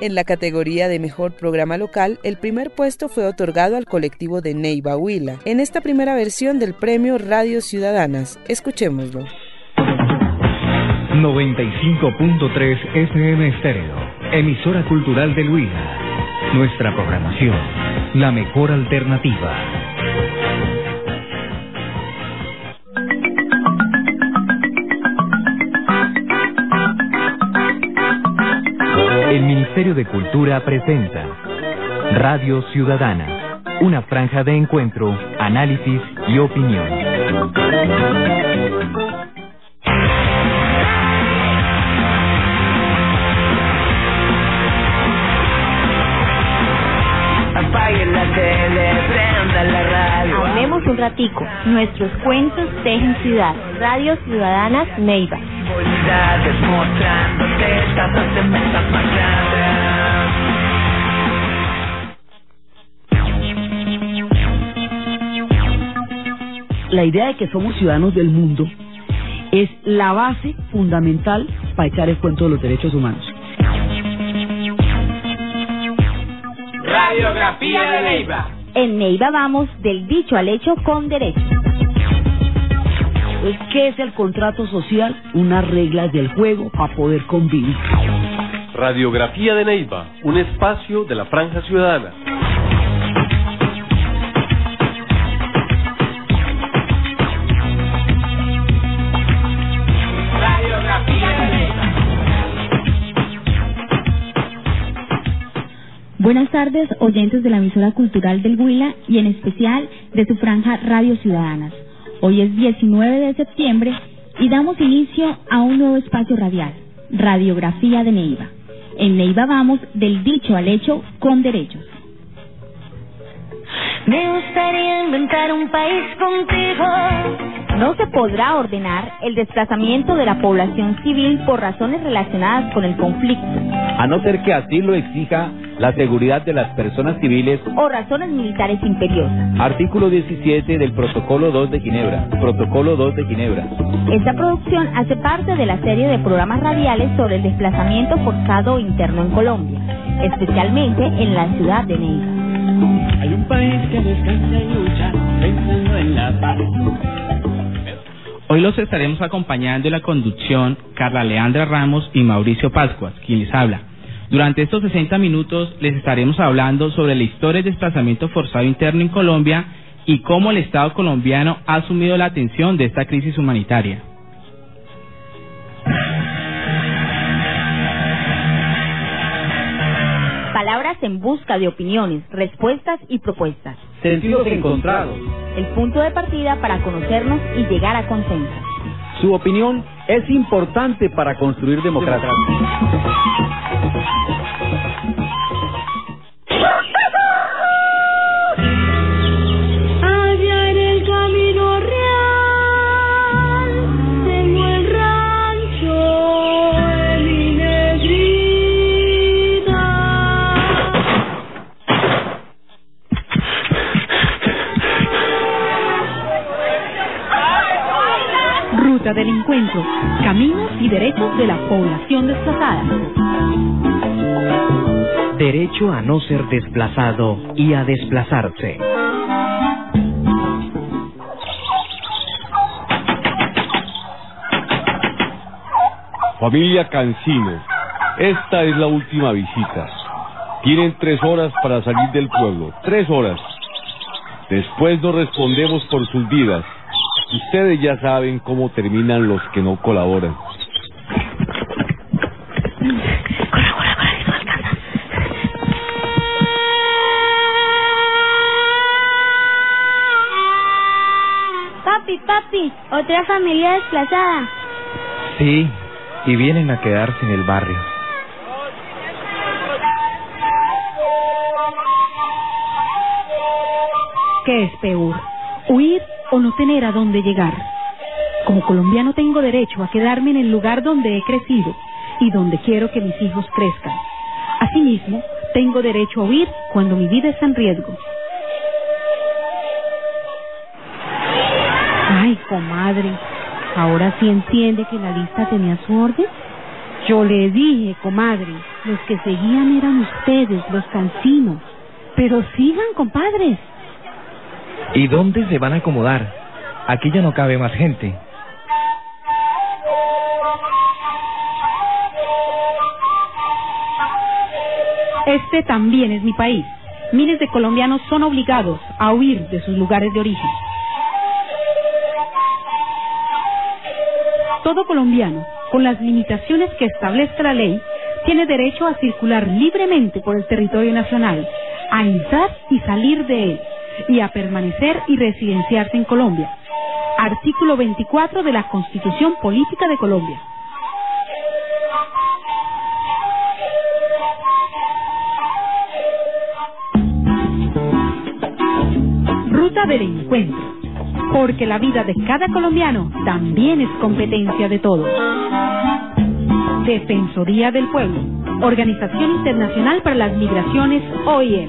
En la categoría de Mejor Programa Local, el primer puesto fue otorgado al colectivo de Neiva Huila, en esta primera versión del premio Radio Ciudadanas. Escuchémoslo. 95.3 FM Estéreo, emisora cultural del Huila. Nuestra programación, la mejor alternativa. El Ministerio de Cultura presenta Radio Ciudadana, una franja de encuentro, análisis y opinión. Apaguen la tele, prendan la radio. Hablemos un ratico, nuestros cuentos tejen ciudad. Radio Ciudadanas Neiva. Mostrándote tazas de mesas más grandes. La idea de que somos ciudadanos del mundo es la base fundamental para echar el cuento de los derechos humanos. Radiografía de Neiva. En Neiva vamos del dicho al hecho con derechos. ¿Qué es el contrato social? Unas reglas del juego para poder convivir. Radiografía de Neiva, un espacio de la Franja Ciudadana. Radiografía de Neiva. Buenas tardes, oyentes de la emisora cultural del Huila y en especial de su franja Radio Ciudadanas. Hoy es 19 de septiembre y damos inicio a un nuevo espacio radial, Radiografía de Neiva. En Neiva vamos del dicho al hecho con derechos. Me gustaría inventar un país contigo. No se podrá ordenar el desplazamiento de la población civil por razones relacionadas con el conflicto, a no ser que así lo exija la seguridad de las personas civiles o razones militares imperiosas. Artículo 17 del Protocolo 2 de Ginebra. Protocolo 2 de Ginebra. Esta producción hace parte de la serie de programas radiales sobre el desplazamiento forzado interno en Colombia, especialmente en la ciudad de Neiva. Hay un país que descansa y lucha pensando en la paz. Hoy los estaremos acompañando en la conducción Carla Leandra Ramos y Mauricio Pascuas, quien les habla. Durante estos 60 minutos les estaremos hablando sobre la historia del desplazamiento forzado interno en Colombia y cómo el Estado colombiano ha asumido la atención de esta crisis humanitaria. Palabras en busca de opiniones, respuestas y propuestas. Sentidos encontrados. El punto de partida para conocernos y llegar a consensos. Su opinión es importante para construir democracia. Allá en el camino real tengo el rancho de mi negrita. Ruta del encuentro, caminos y derechos de la población desplazada. Derecho a no ser desplazado y a desplazarse. Familia Cancino, esta es la última visita. Tienen 3 horas para salir del pueblo, 3 horas. Después nos respondemos por sus vidas. Ustedes ya saben cómo terminan los que no colaboran. Papi, otra familia desplazada. Sí, y vienen a quedarse en el barrio. ¿Qué es peor? ¿Huir o no tener a dónde llegar? Como colombiano tengo derecho a quedarme en el lugar donde he crecido y donde quiero que mis hijos crezcan. Asimismo, tengo derecho a huir cuando mi vida está en riesgo. Ay, comadre, ¿ahora sí entiende que la lista tenía su orden? Yo le dije, comadre, los que seguían eran ustedes, los cancinos. Pero sigan, compadres. ¿Y dónde se van a acomodar? Aquí ya no cabe más gente. Este también es mi país. Miles de colombianos son obligados a huir de sus lugares de origen. Todo colombiano, con las limitaciones que establezca la ley, tiene derecho a circular libremente por el territorio nacional, a entrar y salir de él, y a permanecer y residenciarse en Colombia. Artículo 24 de la Constitución Política de Colombia. Ruta del encuentro, porque la vida de cada colombiano también es competencia de todos. Defensoría del Pueblo, Organización Internacional para las Migraciones, OIM.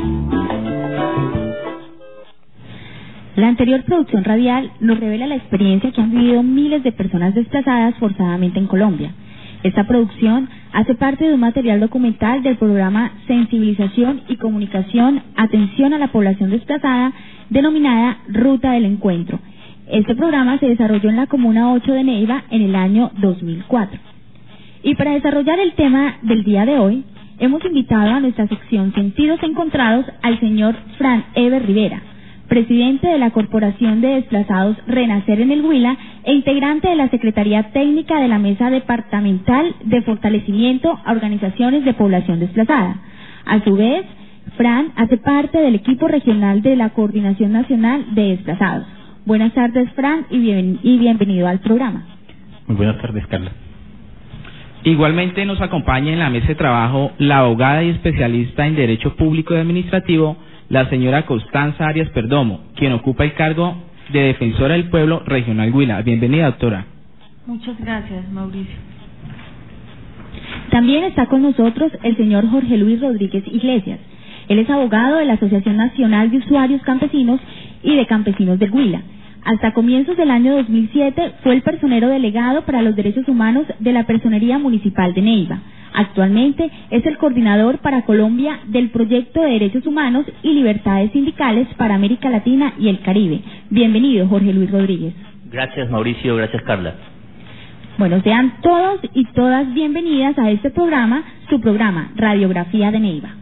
La anterior producción radial nos revela la experiencia que han vivido miles de personas desplazadas forzadamente en Colombia. Esta producción hace parte de un material documental del programa Sensibilización y Comunicación Atención a la Población Desplazada, denominada Ruta del Encuentro. Este programa se desarrolló en la Comuna 8 de Neiva en el año 2004. Y para desarrollar el tema del día de hoy, hemos invitado a nuestra sección Sentidos Encontrados al señor Fran Eber Rivera, presidente de la Corporación de Desplazados Renacer en el Huila e integrante de la Secretaría Técnica de la Mesa Departamental de Fortalecimiento a Organizaciones de Población Desplazada. A su vez, Fran hace parte del equipo regional de la Coordinación Nacional de Desplazados. Buenas tardes, Fran, y bienvenido al programa. Muy buenas tardes, Carla. Igualmente nos acompaña en la mesa de trabajo la abogada y especialista en Derecho Público y Administrativo, la señora Constanza Arias Perdomo, quien ocupa el cargo de Defensora del Pueblo Regional Huila. Bienvenida, doctora. Muchas gracias, Mauricio. También está con nosotros el señor Jorge Luis Rodríguez Iglesias. Él es abogado de la Asociación Nacional de Usuarios Campesinos y de Campesinos del Huila. Hasta comienzos del año 2007 fue el personero delegado para los derechos humanos de la Personería Municipal de Neiva. Actualmente es el coordinador para Colombia del Proyecto de Derechos Humanos y Libertades Sindicales para América Latina y el Caribe. Bienvenido, Jorge Luis Rodríguez. Gracias, Mauricio. Gracias, Carla. Bueno, sean todos y todas bienvenidas a este programa, su programa Radiografía de Neiva.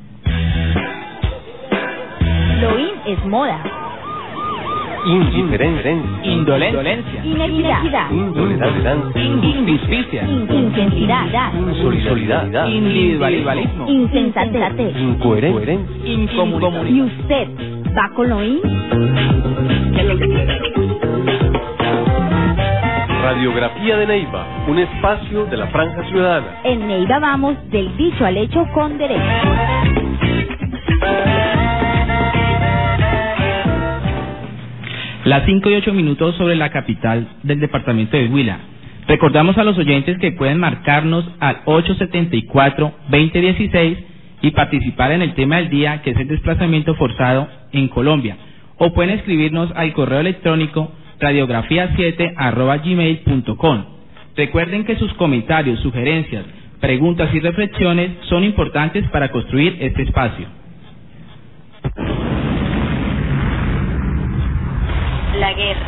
Lo in es moda. Indiferencia, Indolencia, Inequidad, intolerancia, injusticia, intensidad, insolidaridad, individualismo, insensatez, incoherencia, incomunicación. ¿Y usted va con lo in? Radiografía de Neiva, un espacio de la Franja Ciudadana. En Neiva vamos del dicho al hecho con derecho. Las 5:08 sobre la capital del departamento de Huila. Recordamos a los oyentes que pueden marcarnos al 874-2016 y participar en el tema del día, que es el desplazamiento forzado en Colombia. O pueden escribirnos al correo electrónico radiografía7@gmail.com. Recuerden que sus comentarios, sugerencias, preguntas y reflexiones son importantes para construir este espacio. La guerra.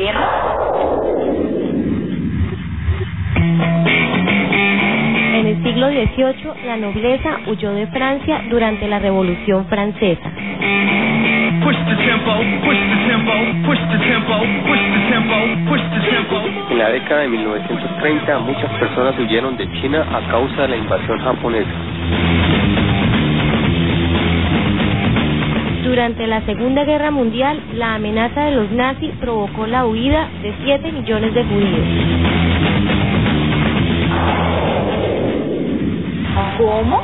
En el siglo XVIII, la nobleza huyó de Francia durante la Revolución Francesa. En la década de 1930, muchas personas huyeron de China a causa de la invasión japonesa. Durante la Segunda Guerra Mundial, la amenaza de los nazis provocó la huida de 7 millones de judíos. ¿Cómo?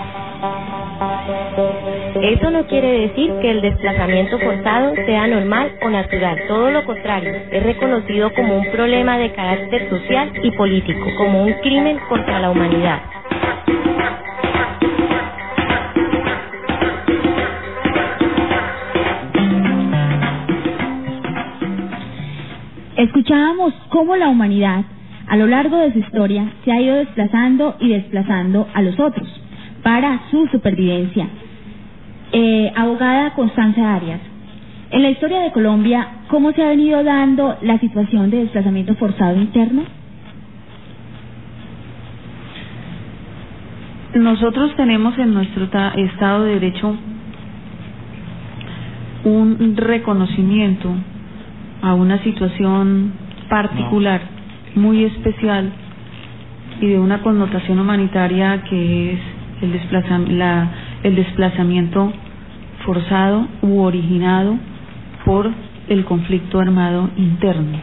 Eso no quiere decir que el desplazamiento forzado sea normal o natural, todo lo contrario, es reconocido como un problema de carácter social y político, como un crimen contra la humanidad. Escuchábamos cómo la humanidad A lo largo de su historia se ha ido desplazando y desplazando a los otros para su supervivencia. Abogada Constanza Arias, en la historia de Colombia, ¿cómo se ha venido dando la situación de desplazamiento forzado interno? Nosotros tenemos en nuestro Estado de Derecho un reconocimiento a una situación particular, muy especial y de una connotación humanitaria que es el desplazamiento forzado u originado por el conflicto armado interno.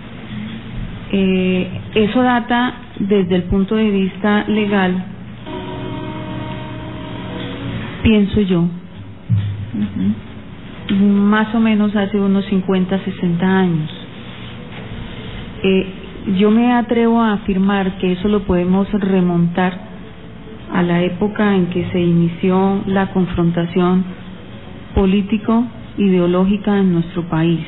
Eso data desde el punto de vista legal, pienso yo, más o menos hace unos 50, 60 años. Yo me atrevo a afirmar que eso lo podemos remontar a la época en que se inició la confrontación político-ideológica en nuestro país,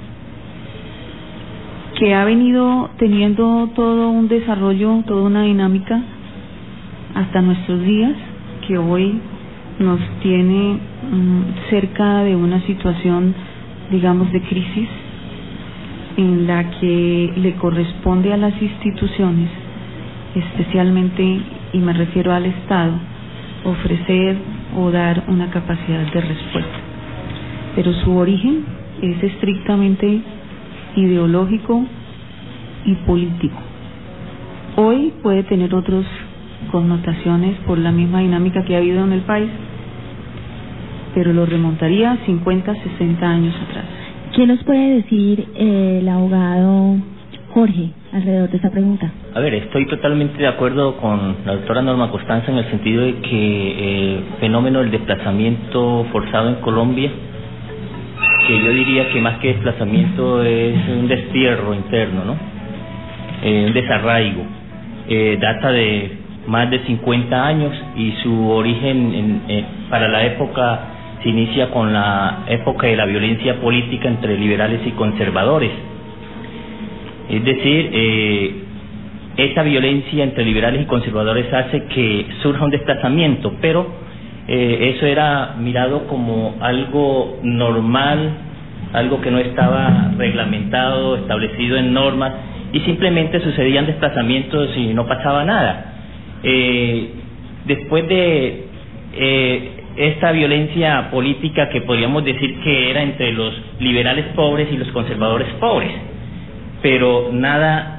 que ha venido teniendo todo un desarrollo, toda una dinámica hasta nuestros días, que hoy nos tiene cerca de una situación, digamos, de crisis, en la que le corresponde a las instituciones, especialmente, y me refiero al Estado, ofrecer o dar una capacidad de respuesta. Pero su origen es estrictamente ideológico y político. Hoy puede tener otras connotaciones por la misma dinámica que ha habido en el país, pero lo remontaría 50, 60 años atrás. ¿Qué nos puede decir el abogado Jorge alrededor de esta pregunta? A ver, estoy totalmente de acuerdo con la doctora Norma Constanza en el sentido de que el fenómeno del desplazamiento forzado en Colombia, que yo diría que más que desplazamiento es un destierro interno, ¿no? Un desarraigo, data de más de 50 años y su origen para la época se inicia con la época de la violencia política entre liberales y conservadores. Es decir, esta violencia entre liberales y conservadores hace que surja un desplazamiento, pero eso era mirado como algo normal, algo que no estaba reglamentado, establecido en normas, y simplemente sucedían desplazamientos y no pasaba nada. Después de esta violencia política que podríamos decir que era entre los liberales pobres y los conservadores pobres, pero nada,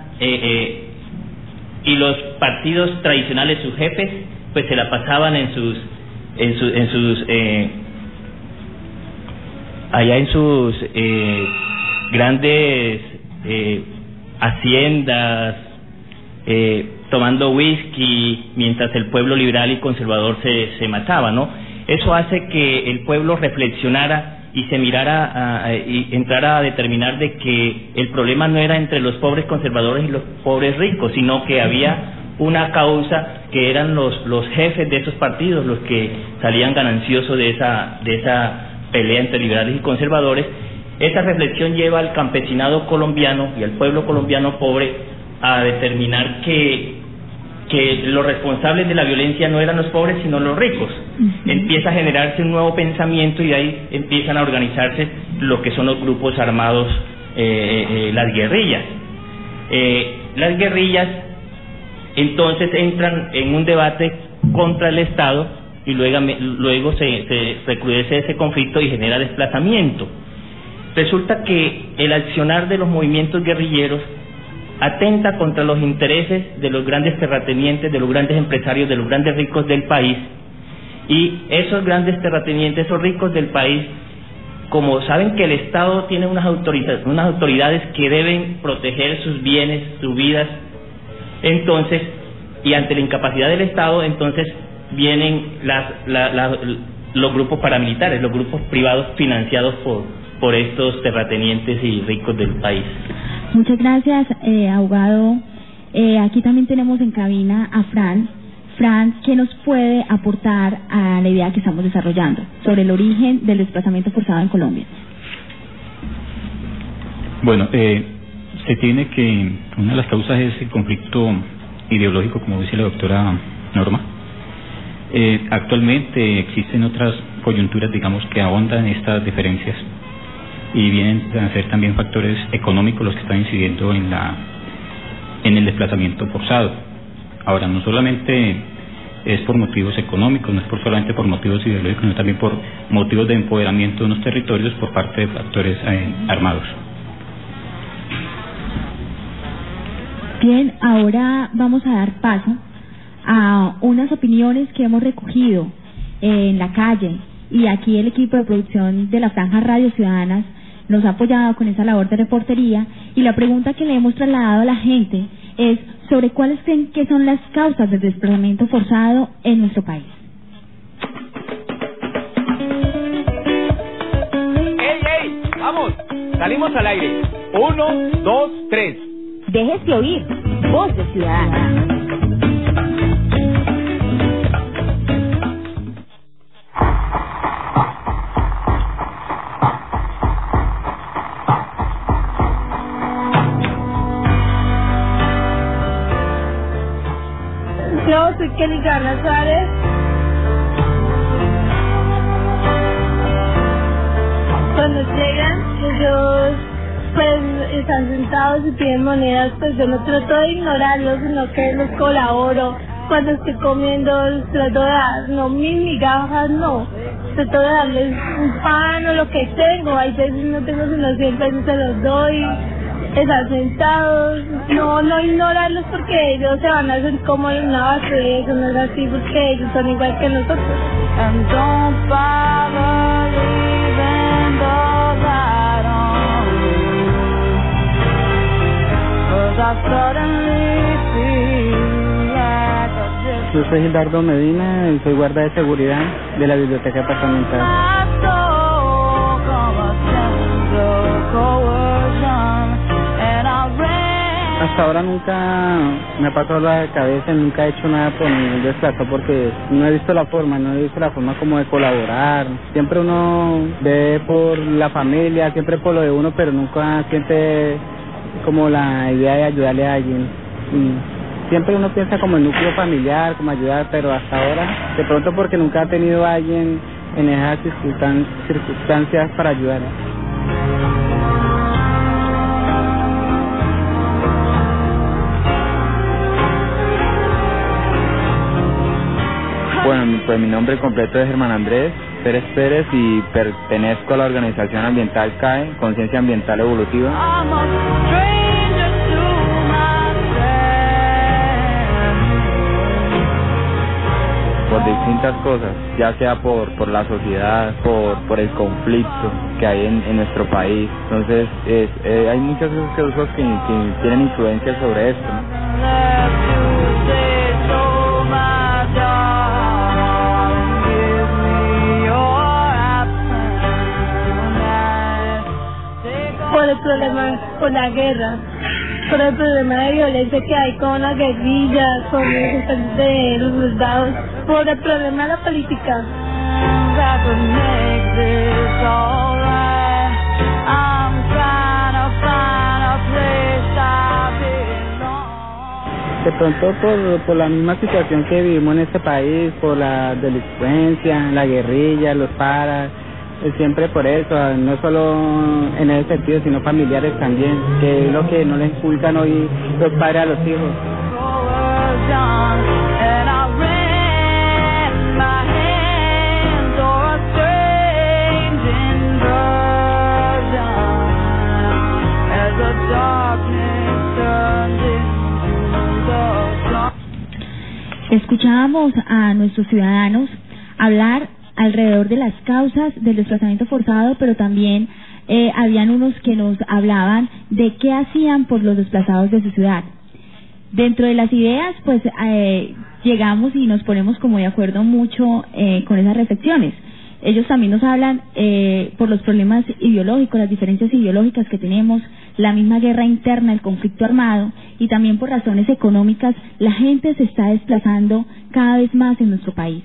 y los partidos tradicionales, sus jefes, pues se la pasaban en sus grandes haciendas, tomando whisky, mientras el pueblo liberal y conservador se mataba, ¿no? Eso hace que el pueblo reflexionara y se mirara y entrara a determinar de que el problema no era entre los pobres conservadores y los pobres ricos, sino que había una causa que eran los jefes de esos partidos los que salían gananciosos de esa pelea entre liberales y conservadores. Esa reflexión lleva al campesinado colombiano y al pueblo colombiano pobre a determinar que los responsables de la violencia no eran los pobres sino los ricos. Empieza a generarse un nuevo pensamiento y de ahí empiezan a organizarse lo que son los grupos armados, las guerrillas. Las guerrillas entonces entran en un debate contra el Estado y luego se recrudece ese conflicto y genera desplazamiento. Resulta que el accionar de los movimientos guerrilleros atenta contra los intereses de los grandes terratenientes, de los grandes empresarios, de los grandes ricos del país, y esos grandes terratenientes, esos ricos del país, como saben que el Estado tiene unas autoridades que deben proteger sus bienes, sus vidas, entonces, y ante la incapacidad del Estado, entonces vienen los grupos paramilitares, los grupos privados financiados por estos terratenientes y ricos del país. Muchas gracias, abogado. Aquí también tenemos en cabina a Fran. Fran, ¿qué nos puede aportar a la idea que estamos desarrollando sobre el origen del desplazamiento forzado en Colombia? Bueno, Se tiene que, una de las causas es el conflicto ideológico, como dice la doctora Norma. Actualmente existen otras coyunturas, digamos, que ahondan estas diferencias y vienen a ser también factores económicos los que están incidiendo en el desplazamiento forzado. Ahora, no solamente es por motivos económicos, no es solamente por motivos ideológicos, sino también por motivos de empoderamiento de unos territorios por parte de factores armados. Bien, ahora vamos a dar paso a unas opiniones que hemos recogido en la calle, y aquí el equipo de producción de la Franja Radio Ciudadanas nos ha apoyado con esa labor de reportería, y la pregunta que le hemos trasladado a la gente es sobre cuáles creen que son las causas del desplazamiento forzado en nuestro país. ¡Ey! ¡Vamos! Salimos al aire. 1, 2, 3. Déjese oír. Voz de Ciudadanas. Yo soy Kelly Garra Suárez. Cuando llegan, ellos pues están sentados y piden monedas, pues yo no trato de ignorarlos, sino que les colaboro. Cuando estoy comiendo, les trato de dar, no mis migajas, no. Trato de darles un pan o lo que tengo. Hay veces no tengo sino 100 pesos, se los doy. Están sentados, no ignorarlos porque ellos se van a hacer como en una base, eso no es así porque ellos son igual que nosotros. And don't bother leaving the light on, 'cause I suddenly feel like a... Yo soy Gildardo Medina y soy guarda de seguridad de la biblioteca departamental. Hasta ahora nunca me ha pasado la cabeza, nunca he hecho nada por mi desplazo porque no he visto la forma como de colaborar. Siempre uno ve por la familia, siempre por lo de uno, pero nunca siente como la idea de ayudarle a alguien. Y siempre uno piensa como el núcleo familiar, como ayudar, pero hasta ahora, de pronto porque nunca ha tenido a alguien en esas circunstancias para ayudar. Bueno, pues mi nombre completo es Germán Andrés Pérez Pérez y pertenezco a la organización ambiental CAE, Conciencia Ambiental Evolutiva. Por distintas cosas, ya sea por la sociedad, por el conflicto que hay en nuestro país. Entonces, hay muchas cosas que tienen influencia sobre esto, ¿no? Por el problema, por la guerra, por el problema de violencia que hay con las guerrillas, con los soldados, por el problema de la política. De pronto por la misma situación que vivimos en este país, por la delincuencia, la guerrilla, los paras, siempre por eso, no solo en ese sentido, sino familiares también, que es lo que no les inculcan hoy los padres a los hijos. Escuchábamos a nuestros ciudadanos hablar alrededor de las causas del desplazamiento forzado, pero también habían unos que nos hablaban de qué hacían por los desplazados de su ciudad. Dentro de las ideas, pues llegamos y nos ponemos como de acuerdo mucho con esas reflexiones. Ellos también nos hablan por los problemas ideológicos, las diferencias ideológicas que tenemos, la misma guerra interna, el conflicto armado, y también por razones económicas, la gente se está desplazando cada vez más en nuestro país.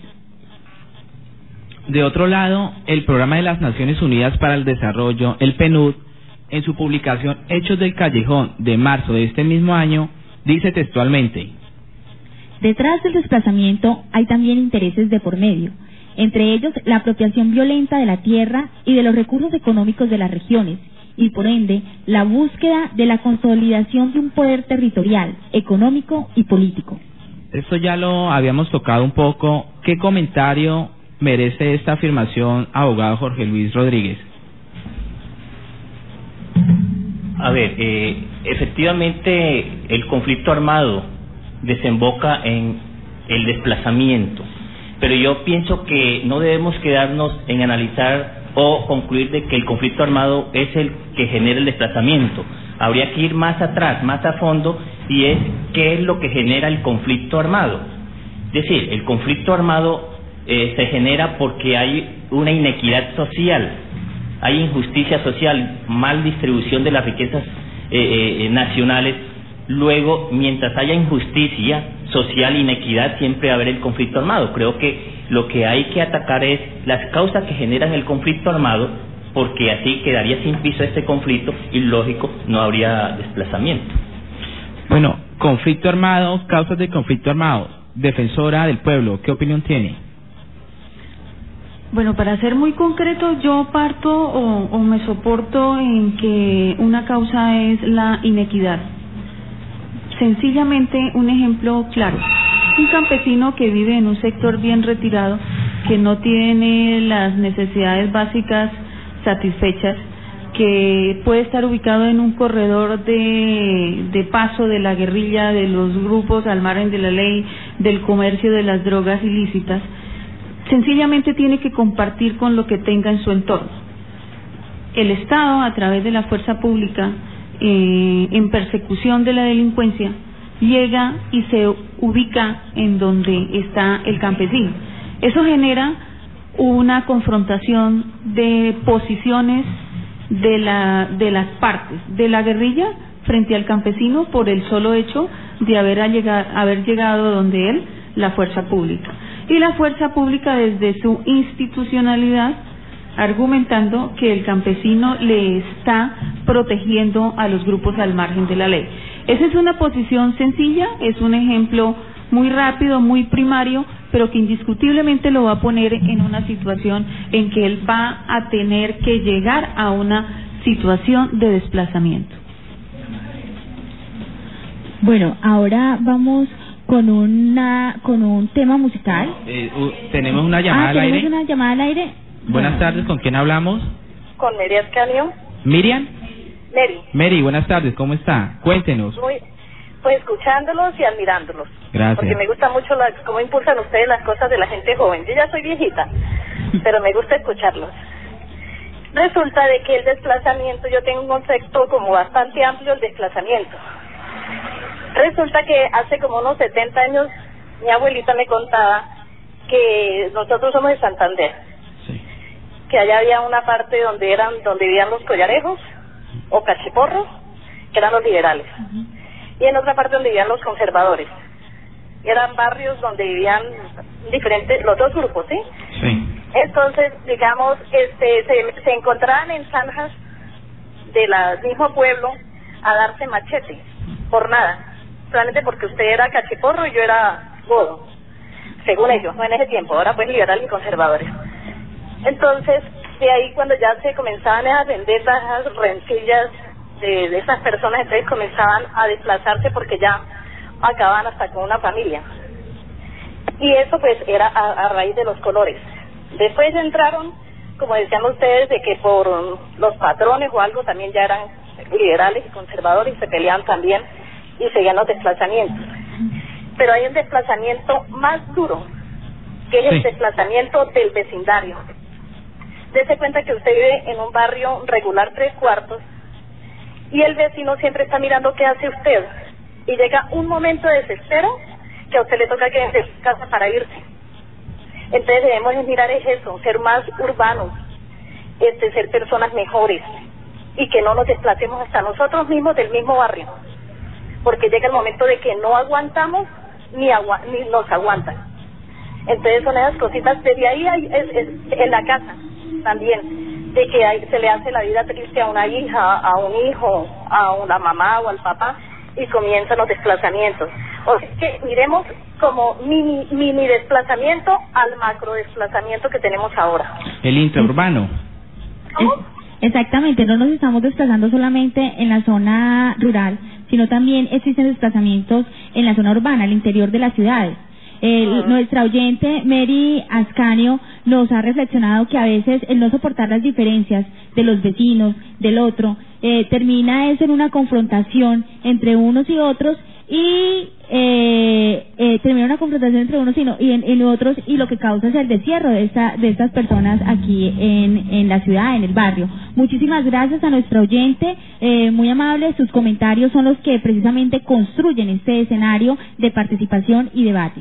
De otro lado, el Programa de las Naciones Unidas para el Desarrollo, el PNUD, en su publicación Hechos del Callejón de marzo de este mismo año, dice textualmente: detrás del desplazamiento hay también intereses de por medio, entre ellos la apropiación violenta de la tierra y de los recursos económicos de las regiones, y por ende la búsqueda de la consolidación de un poder territorial, económico y político. Esto ya lo habíamos tocado un poco. ¿Qué comentario merece esta afirmación, abogado Jorge Luis Rodríguez? A ver, efectivamente el conflicto armado desemboca en el desplazamiento, pero yo pienso que no debemos quedarnos en analizar o concluir de que el conflicto armado es el que genera el desplazamiento. Habría que ir más atrás, más a fondo, y es qué es lo que genera el conflicto armado. Es decir, el conflicto armado se genera porque hay una inequidad social, hay injusticia social, mal distribución de las riquezas nacionales. Luego, mientras haya injusticia social, inequidad, siempre va a haber el conflicto armado. Creo que lo que hay que atacar es las causas que generan el conflicto armado, porque así quedaría sin piso este conflicto y, lógico, no habría desplazamiento. Bueno, conflicto armado, causas del conflicto armado. Defensora del pueblo, ¿qué opinión tiene? Bueno, para ser muy concreto, yo parto o me soporto en que una causa es la inequidad. Sencillamente, un ejemplo claro: un campesino que vive en un sector bien retirado, que no tiene las necesidades básicas satisfechas, que puede estar ubicado en un corredor de paso de la guerrilla, de los grupos al margen de la ley, del comercio de las drogas ilícitas, sencillamente tiene que compartir con lo que tenga en su entorno. El Estado, a través de la fuerza pública, en persecución de la delincuencia, llega y se ubica en donde está el campesino. Eso genera una confrontación de posiciones de las partes de la guerrilla frente al campesino por el solo hecho de haber llegado donde él, la fuerza pública. Y la fuerza pública, desde su institucionalidad, argumentando que el campesino le está protegiendo a los grupos al margen de la ley. Esa es una posición sencilla, es un ejemplo muy rápido, muy primario, pero que indiscutiblemente lo va a poner en una situación en que él va a tener que llegar a una situación de desplazamiento. Bueno, ahora vamos con un tema musical. Tenemos una llamada al aire. ¿Tenemos una llamada al aire? Buenas tardes, ¿con quién hablamos? Con Mary Ascanio. ¿Miriam? Mary, buenas tardes, ¿cómo está? Cuéntenos. Pues escuchándolos y admirándolos. Gracias. Porque me gusta mucho cómo impulsan ustedes las cosas de la gente joven. Yo ya soy viejita, pero me gusta escucharlos. Resulta de que el desplazamiento, yo tengo un concepto como bastante amplio, el desplazamiento. Resulta que hace como unos 70 años mi abuelita me contaba que nosotros somos de Santander, sí, que allá había una parte donde vivían los collarejos o cachiporros, que eran los liberales, y en otra parte donde vivían los conservadores. Y eran barrios donde vivían diferentes, los dos grupos, ¿sí? Sí. Entonces, digamos, se encontraban en zanjas del mismo pueblo a darse machete, por nada, solamente porque usted era cachiporro y yo era godo, según ellos, no en ese tiempo, ahora pues liberales y conservadores. Entonces, de ahí cuando ya se comenzaban a vender las rencillas de esas personas, entonces comenzaban a desplazarse porque ya acababan hasta con una familia. Y eso pues era a raíz de los colores. Después entraron, como decían ustedes, de que por los patrones o algo también ya eran liberales y conservadores y se peleaban también y seguían los desplazamientos. Pero hay un desplazamiento más duro, que es el desplazamiento del vecindario. Dese cuenta que usted vive en un barrio regular 3/4 y el vecino siempre está mirando qué hace usted, y llega un momento de desespero que a usted le toca que vender su casa para irse. Entonces debemos mirar eso, ser más urbanos, ser personas mejores y que no nos desplacemos hasta nosotros mismos del mismo barrio, porque llega el momento de que no aguantamos ni nos aguantan. Entonces son esas cositas. Desde ahí en la casa también de que se le hace la vida triste a una hija, a un hijo, a una mamá o al papá, y comienzan los desplazamientos. O sea que miremos como mini desplazamiento al macro desplazamiento que tenemos ahora. El intraurbano. Exactamente, no nos estamos desplazando solamente en la zona rural, sino también existen desplazamientos en la zona urbana, al interior de las ciudades. Nuestra oyente Mary Ascanio nos ha reflexionado que a veces el no soportar las diferencias de los vecinos, del otro, termina eso en una confrontación entre unos y otros y termina una confrontación entre unos y otros, y lo que causa es el destierro de estas personas aquí en la ciudad, en el barrio. Muchísimas gracias a nuestra oyente, muy amable. Sus comentarios son los que precisamente construyen este escenario de participación y debate.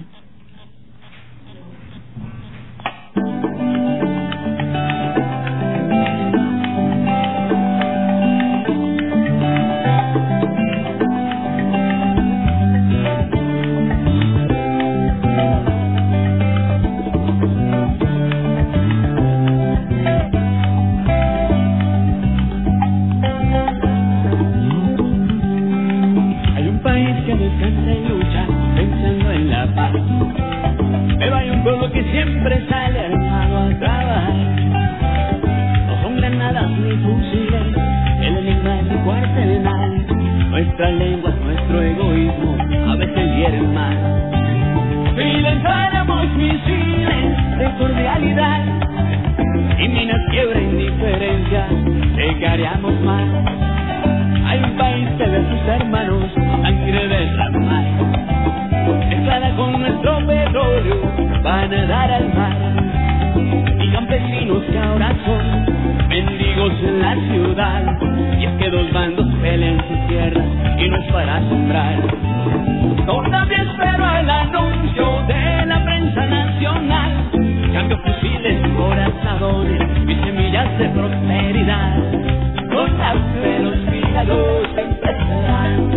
Hay un país que descansa y lucha pensando en la paz, pero hay un pueblo que siempre sale armado a trabajar. No son granadas ni fusiles, el enigma es un cuartel. Nuestras lenguas, nuestro egoísmo a veces hieren más. Si lanzáramos misiles de cordialidad y minas quiebra indiferencia, llegaríamos más. Hay un país que ve a sus hermanos sangre derramar, mezclada con nuestro petróleo van a dar al mar. Y campesinos que ahora son mendigos en la ciudad, y es que dos bandos pelean sus tierras y no es para sembrar. Todavía espero el anuncio de la prensa nacional, cambio fusiles por asadores y semillas de prosperidad. Con la fe los milagros siempre se dan.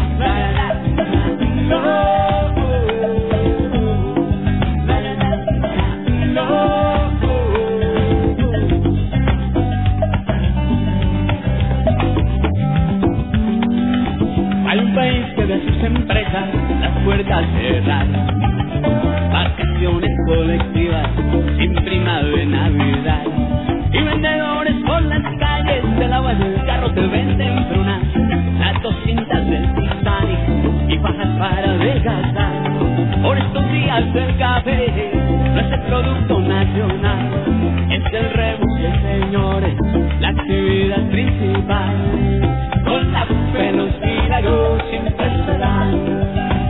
Hay un país que ve a sus empresas las puertas cerrar, vacaciones colectivas sin prima de Navidad, y vendedores por las calles de la base del carro te venden frunas, las 200 del Titanic y fajas para adelgazar. Por estos días del café no es el producto nacional, es el rebus, señores, la actividad principal. Con la fe los milagros siempre se dan.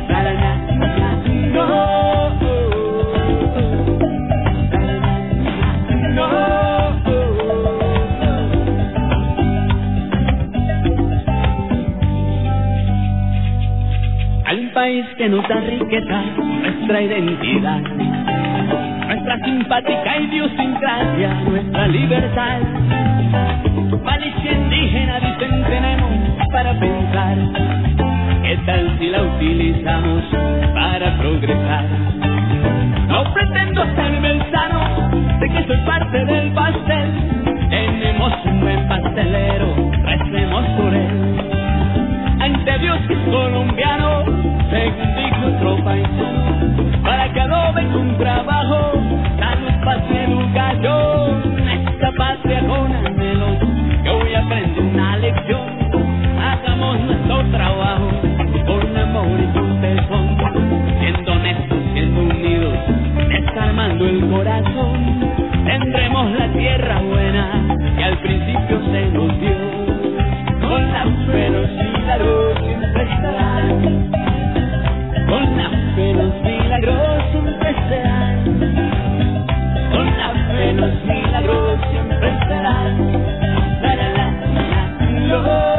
Hay un país que nos da riqueza, nuestra identidad, nuestra simpática idiosincrasia, nuestra libertad. Malicia indígena dicen tenemos para pensar, ¿qué tal si la utilizamos para progresar? No pretendo ser mensano, sé que soy parte del pastel. Tenemos un buen pastelero, recemos por él. Ante Dios que es colombiano, según dijo otro paisano, para que adoben un trabajo, salud, paz y educación. Esta patria con anhelos, que hoy aprende una lección. Hagamos nuestro trabajo con amor y con tesón, siendo honestos, siendo unidos, desarmando el corazón. Tendremos la tierra buena que al principio se nos dio. Con la fe los milagros siempre estarán. Con la fe los milagros siempre estarán. Con la fe los milagros siempre estarán. La la la la lo.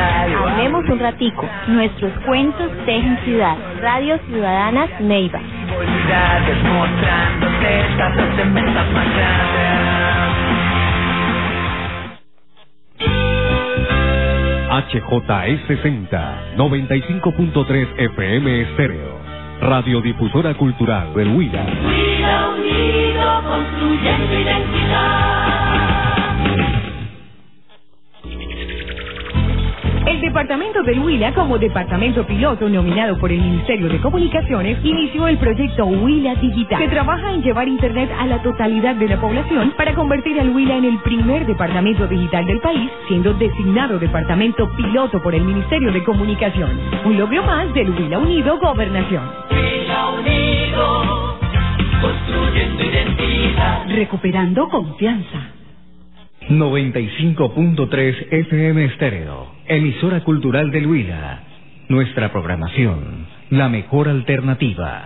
Hablemos un ratico. Nuestros cuentos tejen ciudad. Radio Ciudadanas Neiva. Simbolidades mostrándote estas cementas más grandes. HJS 60, 95.3 FM estéreo. Radiodifusora cultural del Huila. Huila unido, construyendo identidad. El Departamento del Huila, como departamento piloto nominado por el Ministerio de Comunicaciones, inició el proyecto Huila Digital. Se trabaja en llevar Internet a la totalidad de la población para convertir al Huila en el primer departamento digital del país, siendo designado departamento piloto por el Ministerio de Comunicaciones. Un logro más del Huila Unido Gobernación. Huila Unido, construyendo identidad. Recuperando confianza. 95.3 FM estéreo. Emisora cultural del Huila. Nuestra programación, la mejor alternativa.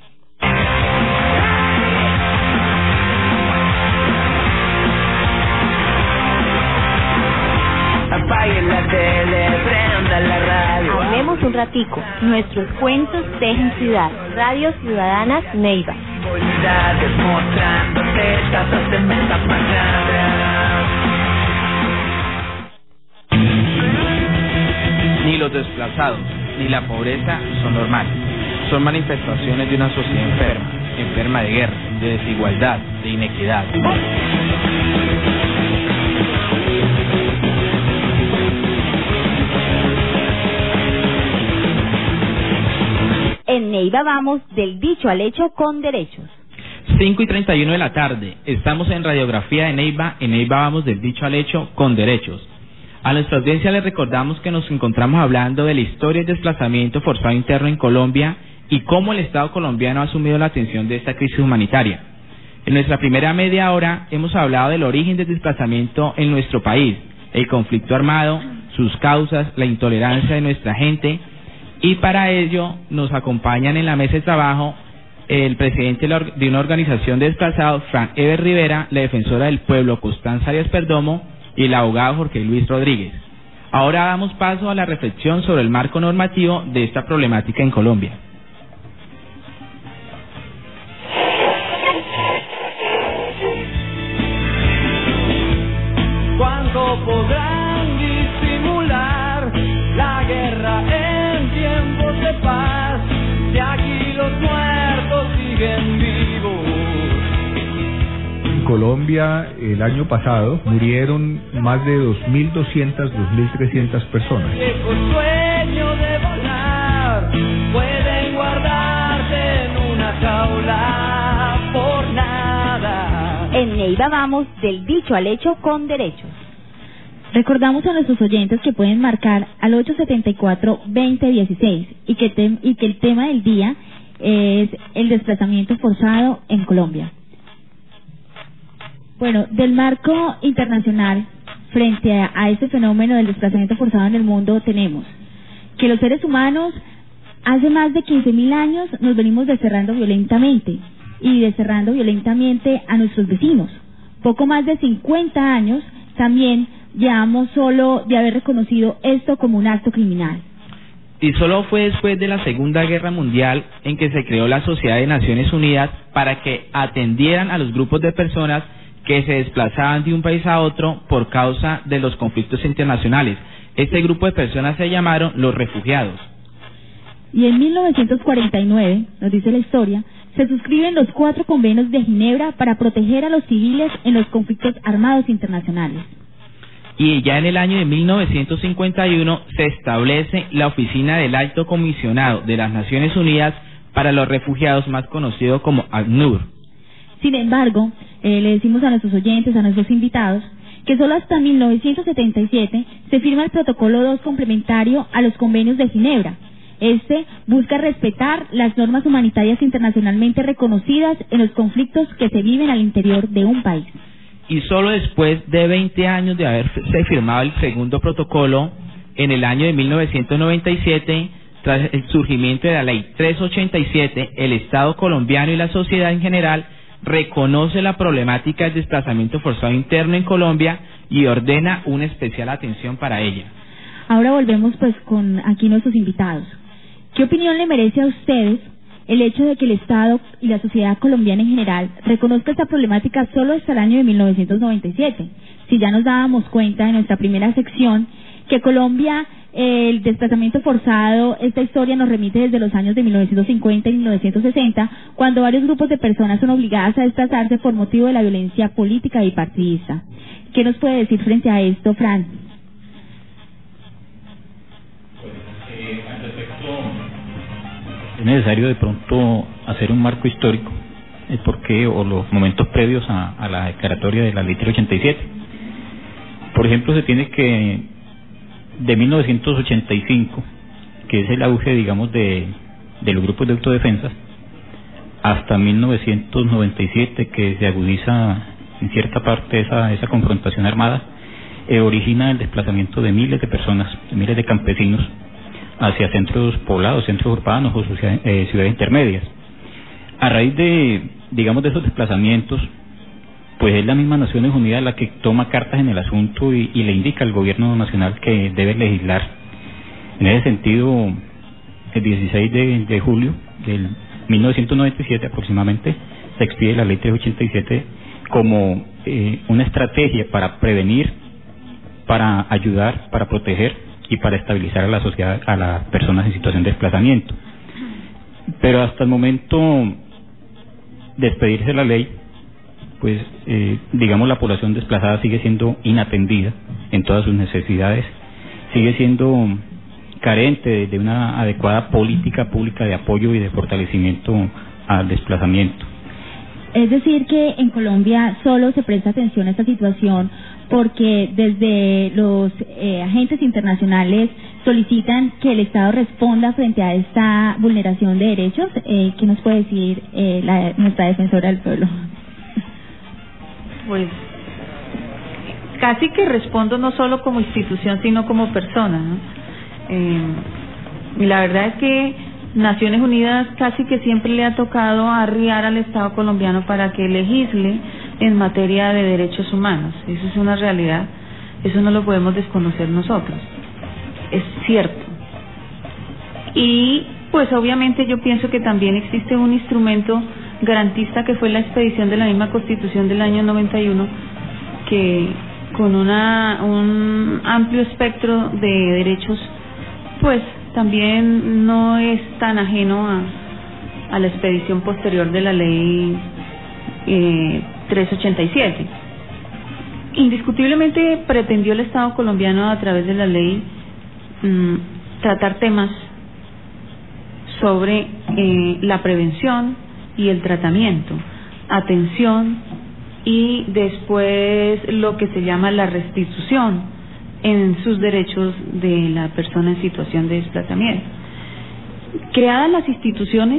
Apaguen la tele, prendan la radio. Hablemos un ratico. Nuestros cuentos tejen ciudad. Radio Ciudadanas Neiva. Simbolidades mostrándote estas cementas más grandes. Ni los desplazados, ni la pobreza son normales. Son manifestaciones de una sociedad enferma, enferma de guerra, de desigualdad, de inequidad. En Neiva vamos del dicho al hecho con derechos. 5:31 de la tarde. Estamos en Radiografía de Neiva. En Neiva vamos del dicho al hecho con derechos. A nuestra audiencia les recordamos que nos encontramos hablando de la historia del desplazamiento forzado interno en Colombia y cómo el Estado colombiano ha asumido la atención de esta crisis humanitaria. En nuestra primera media hora hemos hablado del origen del desplazamiento en nuestro país, el conflicto armado, sus causas, la intolerancia de nuestra gente, y para ello nos acompañan en la mesa de trabajo el presidente de una organización de desplazados, Frank Eber Rivera, la defensora del pueblo, Constanza Arias Perdomo, y el abogado Jorge Luis Rodríguez. Ahora damos paso a la reflexión sobre el marco normativo de esta problemática en Colombia. ¿Cuánto podrán disimular la guerra en tiempos de paz? Si aquí los muertos siguen vivos. En Colombia, el año pasado, murieron más de 2.200, 2.300 personas. Lejos sueño de volar, pueden guardarse en una jaula por nada. En Neiva vamos del dicho al hecho con derechos. Recordamos a nuestros oyentes que pueden marcar al 874-2016 y que el tema del día es el desplazamiento forzado en Colombia. Bueno, del marco internacional frente a este fenómeno del desplazamiento forzado en el mundo tenemos que los seres humanos hace más de 15.000 años nos venimos desterrando violentamente y desterrando violentamente a nuestros vecinos. Poco más de 50 años también llevamos solo de haber reconocido esto como un acto criminal. Y solo fue después de la Segunda Guerra Mundial en que se creó la Sociedad de Naciones Unidas para que atendieran a los grupos de personas que se desplazaban de un país a otro por causa de los conflictos internacionales. Este grupo de personas se llamaron los refugiados. Y en 1949, nos dice la historia, se suscriben los 4 convenios de Ginebra para proteger a los civiles en los conflictos armados internacionales. Y ya en el año de 1951 se establece la Oficina del Alto Comisionado de las Naciones Unidas para los Refugiados, más conocido como ACNUR. Sin embargo, le decimos a nuestros oyentes, a nuestros invitados, que solo hasta 1977 se firma el Protocolo 2 complementario a los convenios de Ginebra. Este busca respetar las normas humanitarias internacionalmente reconocidas en los conflictos que se viven al interior de un país. Y solo después de 20 años de haberse firmado el segundo protocolo, en el año de 1997, tras el surgimiento de la Ley 387, el Estado colombiano y la sociedad en general reconoce la problemática del desplazamiento forzado interno en Colombia y ordena una especial atención para ella. Ahora volvemos pues con aquí nuestros invitados. ¿Qué opinión le merece a ustedes el hecho de que el Estado y la sociedad colombiana en general reconozca esta problemática solo hasta el año de 1997. Si ya nos dábamos cuenta en nuestra primera sección que Colombia, el desplazamiento forzado, esta historia nos remite desde los años de 1950 y 1960, cuando varios grupos de personas son obligadas a desplazarse por motivo de la violencia política y partidista. ¿Qué nos puede decir frente a esto, Fran? Es necesario de pronto hacer un marco histórico, el porqué o los momentos previos a la declaratoria de la Ley 387. Por ejemplo, se tiene que de 1985, que es el auge, digamos, de los grupos de autodefensa, hasta 1997, que se agudiza en cierta parte esa confrontación armada, origina el desplazamiento de miles de personas, de miles de campesinos, hacia centros poblados, centros urbanos o ciudades intermedias. A raíz de esos desplazamientos, pues es la misma Naciones Unidas la que toma cartas en el asunto y le indica al gobierno nacional que debe legislar. En ese sentido, el 16 de julio del 1997 aproximadamente, se expide la Ley 387 como una estrategia para prevenir, para ayudar, para proteger y para estabilizar a la sociedad, a las personas en situación de desplazamiento. Pero hasta el momento de expedirse la ley, pues la población desplazada sigue siendo inatendida en todas sus necesidades, sigue siendo carente de una adecuada política pública de apoyo y de fortalecimiento al desplazamiento. Es decir, que en Colombia solo se presta atención a esta situación porque desde los agentes internacionales solicitan que el Estado responda frente a esta vulneración de derechos. ¿Qué nos puede decir nuestra defensora del pueblo? Pues casi que respondo no solo como institución, sino como persona, ¿no? Y la verdad es que Naciones Unidas casi que siempre le ha tocado arriar al Estado colombiano para que legisle en materia de derechos humanos. Eso es una realidad, eso no lo podemos desconocer nosotros, es cierto. Y pues obviamente yo pienso que también existe un instrumento garantista que fue la expedición de la misma Constitución del año 91, que con un amplio espectro de derechos, pues también no es tan ajeno a la expedición posterior de la ley 387. Indiscutiblemente pretendió el Estado colombiano a través de la ley tratar temas sobre la prevención y el tratamiento, atención y después lo que se llama la restitución en sus derechos de la persona en situación de desplazamiento. Creadas las instituciones,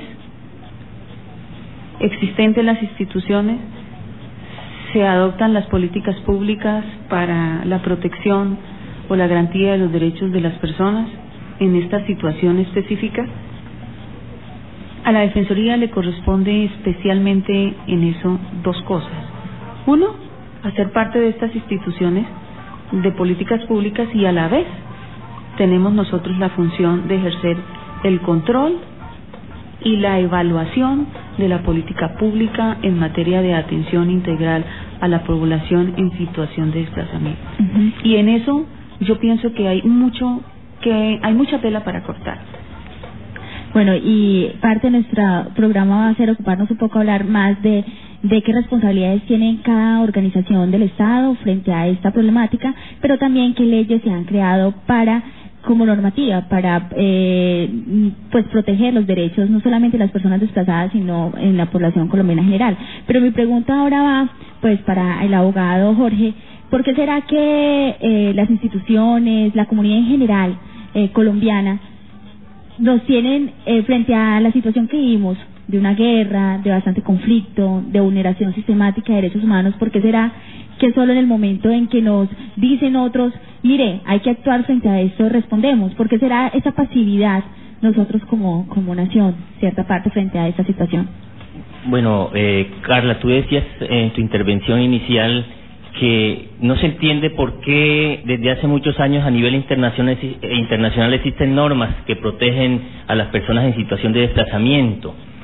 existentes las instituciones, se adoptan las políticas públicas para la protección o la garantía de los derechos de las personas en esta situación específica. A la Defensoría le corresponde especialmente en eso dos cosas. Uno, hacer parte de estas instituciones de políticas públicas y a la vez tenemos nosotros la función de ejercer el control y la evaluación de la política pública en materia de atención integral a la población en situación de desplazamiento. Y en eso yo pienso que hay mucha tela para cortar. Bueno, y parte de nuestro programa va a ser ocuparnos un poco, hablar más de qué responsabilidades tiene cada organización del Estado frente a esta problemática, pero también qué leyes se han creado como normativa para pues proteger los derechos no solamente de las personas desplazadas, sino en la población colombiana en general. Pero mi pregunta ahora va pues para el abogado Jorge: ¿por qué será que las instituciones, la comunidad en general colombiana nos tienen frente a la situación que vivimos de una guerra, de bastante conflicto, de vulneración sistemática de derechos humanos? ¿Por qué será que solo en el momento en que nos dicen otros, mire, hay que actuar frente a esto, respondemos? ¿Por qué será esa pasividad nosotros como nación, cierta parte, frente a esta situación? Bueno, Carla, tú decías en tu intervención inicial que no se entiende por qué desde hace muchos años a nivel internacional existen normas que protegen a las personas en situación de desplazamiento.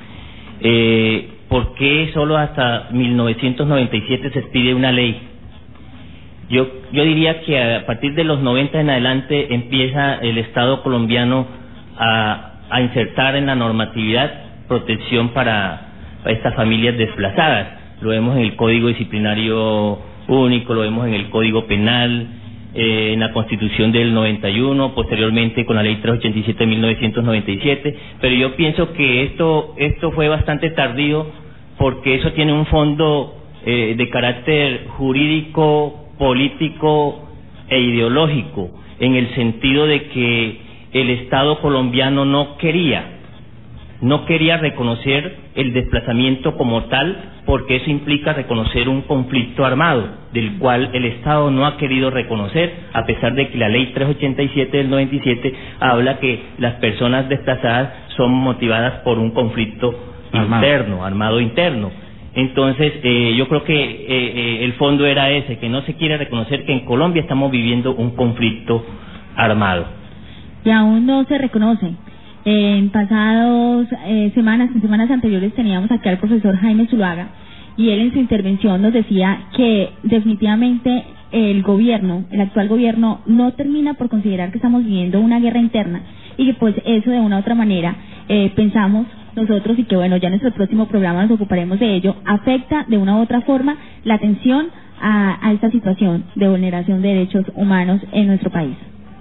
¿Por qué solo hasta 1997 se expide una ley? Yo diría que a partir de los 90 en adelante empieza el Estado colombiano a insertar en la normatividad protección para estas familias desplazadas. Lo vemos en el Código Disciplinario Único, lo vemos en el Código Penal, en la Constitución del 91, posteriormente con la Ley 387 de 1997, pero yo pienso que esto fue bastante tardío porque eso tiene un fondo de carácter jurídico, político e ideológico, en el sentido de que el Estado colombiano no quería reconocer el desplazamiento como tal, porque eso implica reconocer un conflicto armado, del cual el Estado no ha querido reconocer, a pesar de que la Ley 387 del 97 habla que las personas desplazadas son motivadas por un conflicto armado interno. Entonces, yo creo que el fondo era ese, que no se quiere reconocer que en Colombia estamos viviendo un conflicto armado. Y aún no se reconoce. En semanas anteriores teníamos aquí al profesor Jaime Zuluaga, y él en su intervención nos decía que definitivamente el actual gobierno no termina por considerar que estamos viviendo una guerra interna, y que pues eso de una u otra manera pensamos nosotros, y que bueno, ya en nuestro próximo programa nos ocuparemos de ello, afecta de una u otra forma la atención a esta situación de vulneración de derechos humanos en nuestro país.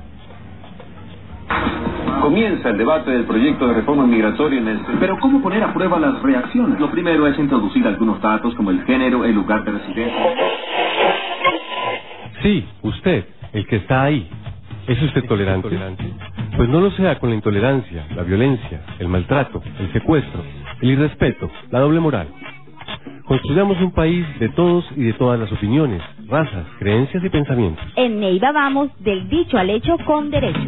Comienza el debate del proyecto de reforma migratoria Pero ¿cómo poner a prueba las reacciones? Lo primero es introducir algunos datos como el género, el lugar de residencia. Sí, usted, el que está ahí. ¿Es usted tolerante? Pues no lo sea con la intolerancia, la violencia, el maltrato, el secuestro, el irrespeto, la doble moral. Construyamos un país de todos y de todas las opiniones, razas, creencias y pensamientos. En Neiva vamos del dicho al hecho con derecho.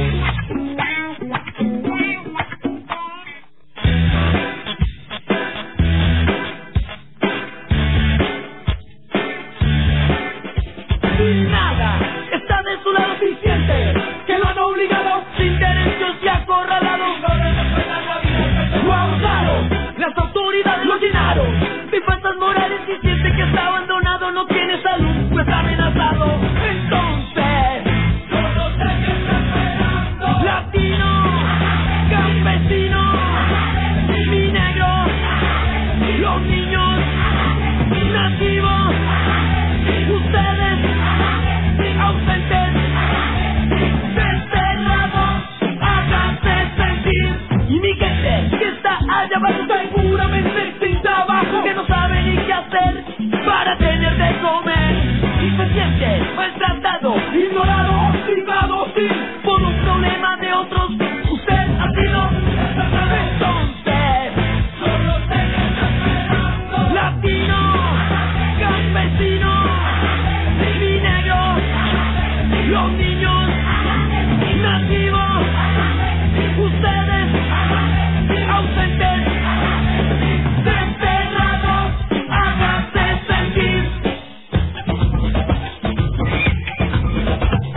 Nada está de su lado sin siente, que lo han obligado sin derechos y acorralado. Lo abusaron, las autoridades lo llenaron de faltas morales y siente que está abandonado, no tiene salud, pues amenazado. Entonces, solo sé que está esperando. Latino, campesino, mi negro, los niños, nativos, ustedes, ausentes, desterrados, háganse sentir. Y mi gente que está allá abajo seguramente sin trabajo, que no sabe ni qué hacer para tener de comer, y se siente maltratado, ignorado, hostigado, sí, por un problema de otros. Usted ha sido. Entonces, solo sé que está esperando. Latino, campesino, mi negro, los niños, nativos, ustedes, ausentes, desterrados, háganse sentir.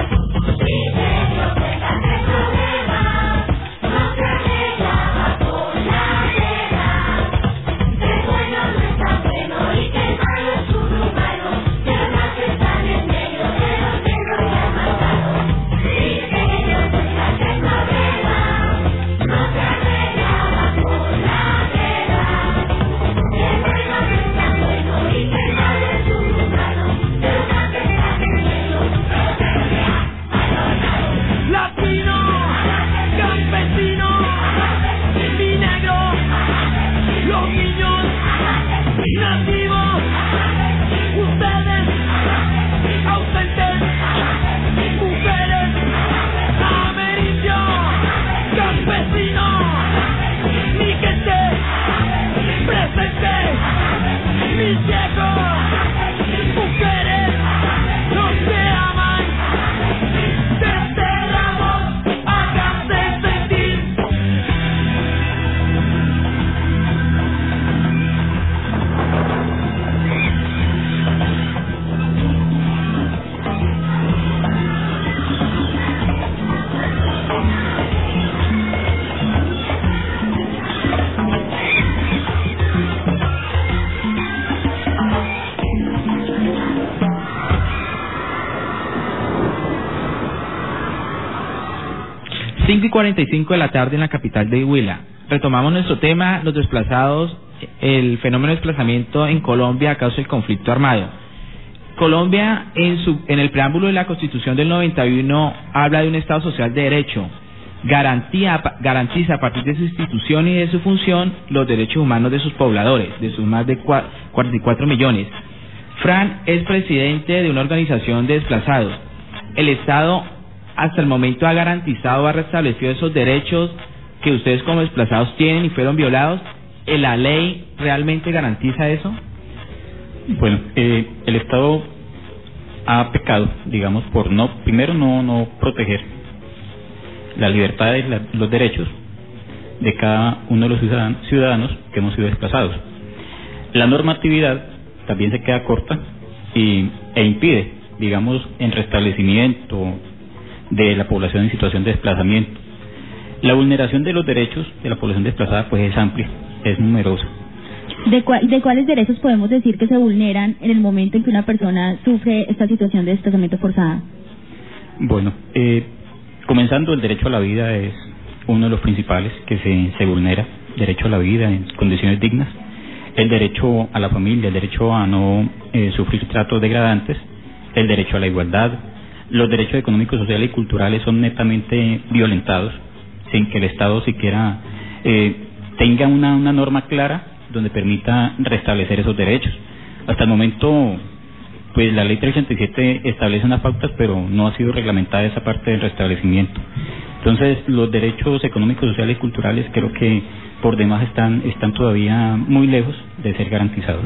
5:45 de la tarde en la capital de Huila. Retomamos nuestro tema, los desplazados, el fenómeno de desplazamiento en Colombia a causa del conflicto armado. Colombia, en el preámbulo de la Constitución del 91, habla de un Estado social de derecho. Garantiza a partir de su institución y de su función los derechos humanos de sus pobladores, de sus más de 44 millones. Fran es presidente de una organización de desplazados. ¿El Estado hasta el momento ha garantizado, ha restablecido esos derechos que ustedes como desplazados tienen y fueron violados? ¿La ley realmente garantiza eso? Bueno, el Estado ha pecado, digamos, por no proteger las libertades, los derechos de cada uno de los ciudadanos que hemos sido desplazados. La normatividad también se queda corta e impide, digamos, el restablecimiento de la población en situación de desplazamiento. La vulneración de los derechos de la población desplazada pues es amplia, es numerosa. ¿De cuáles derechos podemos decir que se vulneran en el momento en que una persona sufre esta situación de desplazamiento forzado? Bueno, comenzando, el derecho a la vida es uno de los principales que se vulnera, derecho a la vida en condiciones dignas, el derecho a la familia, el derecho a no sufrir tratos degradantes, el derecho a la igualdad, los derechos económicos, sociales y culturales son netamente violentados sin que el Estado siquiera tenga una norma clara donde permita restablecer esos derechos. Hasta el momento, pues la ley 387 establece unas pautas, pero no ha sido reglamentada esa parte del restablecimiento. Entonces, los derechos económicos, sociales y culturales creo que por demás están todavía muy lejos de ser garantizados.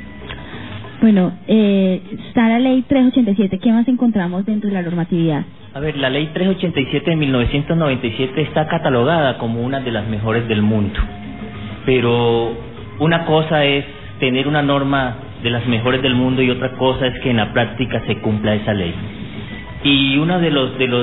Bueno, está la ley 387, ¿qué más encontramos dentro de la normatividad? A ver, la ley 387 de 1997 está catalogada como una de las mejores del mundo, pero una cosa es tener una norma de las mejores del mundo y otra cosa es que en la práctica se cumpla esa ley. Y una de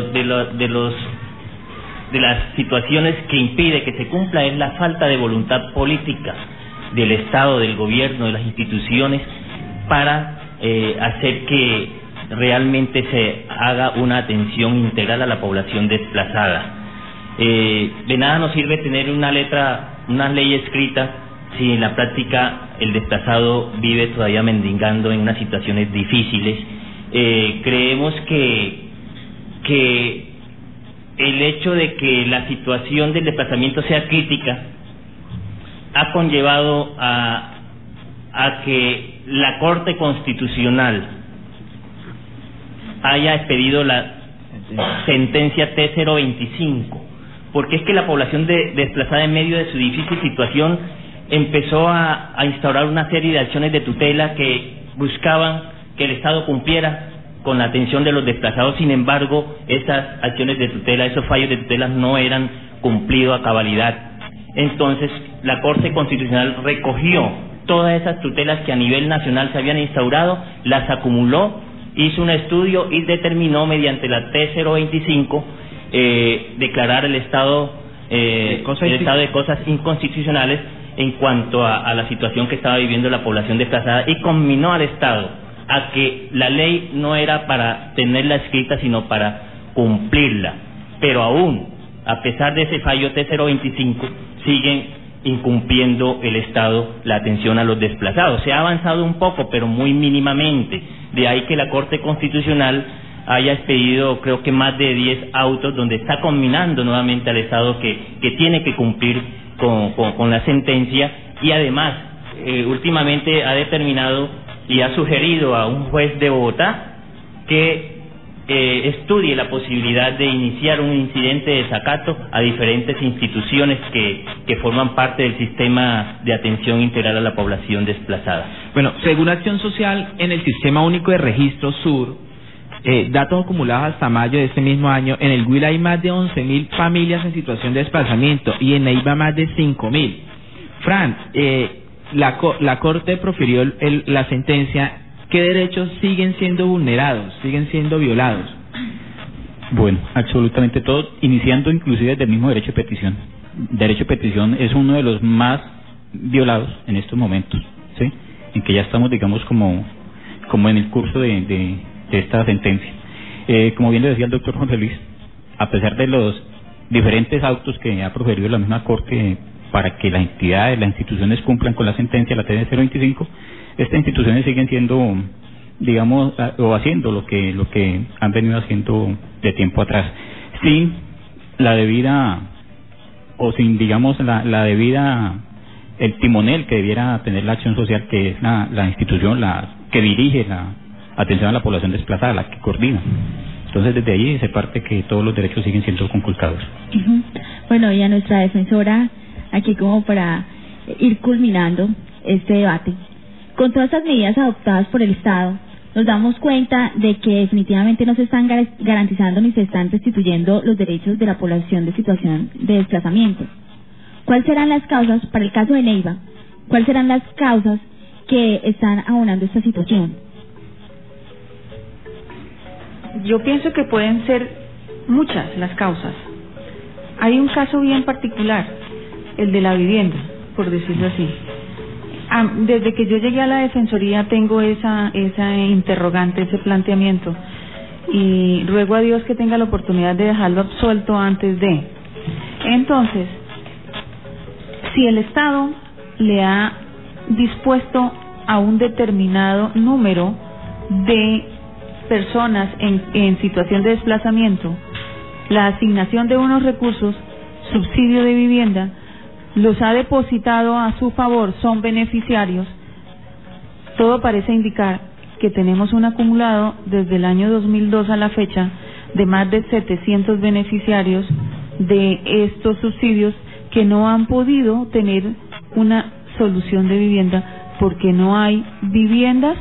las situaciones que impide que se cumpla es la falta de voluntad política del Estado, del gobierno, de las instituciones para hacer que realmente se haga una atención integral a la población desplazada. De nada nos sirve tener una ley escrita si en la práctica el desplazado vive todavía mendigando en unas situaciones difíciles. Creemos que el hecho de que la situación del desplazamiento sea crítica ha conllevado a que la Corte Constitucional haya expedido la sentencia T025, porque es que la población desplazada en medio de su difícil situación empezó a instaurar una serie de acciones de tutela que buscaban que el Estado cumpliera con la atención de los desplazados. Sin embargo, esas acciones de tutela, esos fallos de tutela no eran cumplidos a cabalidad. Entonces, la Corte Constitucional recogió todas esas tutelas que a nivel nacional se habían instaurado, las acumuló, hizo un estudio y determinó mediante la T025 declarar el estado de cosas inconstitucionales en cuanto a la situación que estaba viviendo la población desplazada, y conminó al Estado a que la ley no era para tenerla escrita sino para cumplirla. Pero aún, a pesar de ese fallo T025, siguen incumpliendo el Estado la atención a los desplazados. Se ha avanzado un poco, pero muy mínimamente. De ahí que la Corte Constitucional haya expedido, creo que más de 10 autos donde está conminando nuevamente al Estado que tiene que cumplir con la sentencia, y además últimamente ha determinado y ha sugerido a un juez de Bogotá que estudie la posibilidad de iniciar un incidente de desacato a diferentes instituciones que forman parte del sistema de atención integral a la población desplazada. Bueno, según Acción Social, en el Sistema Único de Registro Sur, datos acumulados hasta mayo de este mismo año, en el Huila hay más de 11.000 familias en situación de desplazamiento y en Neiva más de 5.000. Fran, la Corte profirió la sentencia. ¿Qué derechos siguen siendo vulnerados, siguen siendo violados? Bueno, absolutamente todos, iniciando inclusive desde el mismo derecho de petición. Derecho de petición es uno de los más violados en estos momentos, ¿sí? En que ya estamos, digamos, como en el curso de esta sentencia. Como bien le decía el doctor José Luis, a pesar de los diferentes autos que ha proferido la misma Corte para que las entidades, las instituciones cumplan con la sentencia, la TD 025, estas instituciones siguen siendo, digamos, o haciendo lo que han venido haciendo de tiempo atrás, sin la debida, o sin, digamos, la debida, el timonel que debiera tener la acción social, que es la institución que dirige la atención a la población desplazada, la que coordina. Entonces, desde ahí se parte que todos los derechos siguen siendo conculcados. Bueno, y a nuestra defensora, aquí como para ir culminando este debate, con todas estas medidas adoptadas por el Estado, nos damos cuenta de que definitivamente no se están garantizando ni se están restituyendo los derechos de la población de situación de desplazamiento. ¿Cuáles serán las causas, para el caso de Neiva, cuáles serán las causas que están abonando esta situación? Yo pienso que pueden ser muchas las causas. Hay un caso bien particular, el de la vivienda, por decirlo así. Desde que yo llegué a la Defensoría tengo esa interrogante, ese planteamiento, y ruego a Dios que tenga la oportunidad de dejarlo absuelto antes de. Entonces, si el Estado le ha dispuesto a un determinado número de personas en situación de desplazamiento la asignación de unos recursos, subsidio de vivienda, los ha depositado a su favor, son beneficiarios, todo parece indicar que tenemos un acumulado desde el año 2002 a la fecha de más de 700 beneficiarios de estos subsidios que no han podido tener una solución de vivienda porque no hay viviendas,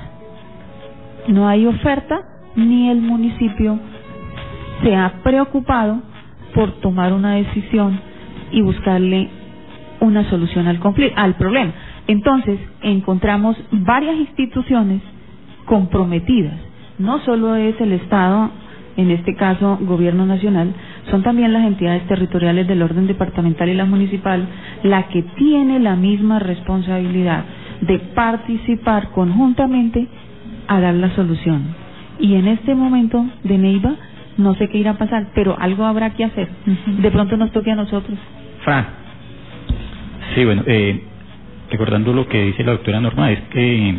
no hay oferta, ni el municipio se ha preocupado por tomar una decisión y buscarle una solución al problema. Entonces, encontramos varias instituciones comprometidas. No solo es el Estado, en este caso Gobierno Nacional, son también las entidades territoriales del orden departamental y la municipal, la que tiene la misma responsabilidad de participar conjuntamente a dar la solución. Y en este momento de Neiva, no sé qué irá a pasar, pero algo habrá que hacer. De pronto nos toque a nosotros. Fran. Sí, bueno, recordando lo que dice la doctora Norma, es que,